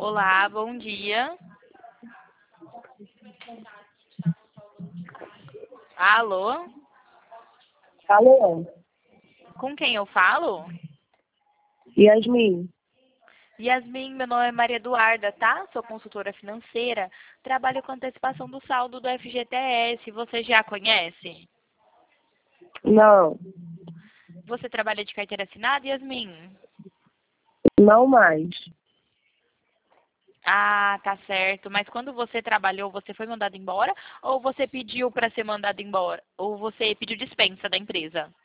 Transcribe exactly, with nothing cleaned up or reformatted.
Olá, bom dia. Alô? Alô, Com quem eu falo? Yasmin. Yasmin, meu nome é Maria Eduarda, tá? Sou consultora financeira. Trabalho com antecipação do saldo do F G T S. Você já conhece? Não, Você trabalha de carteira assinada, Yasmin? não mais. Ah, tá certo. Mas quando você trabalhou, você foi mandado embora? Ou você pediu para ser mandado embora? Ou você pediu dispensa da empresa?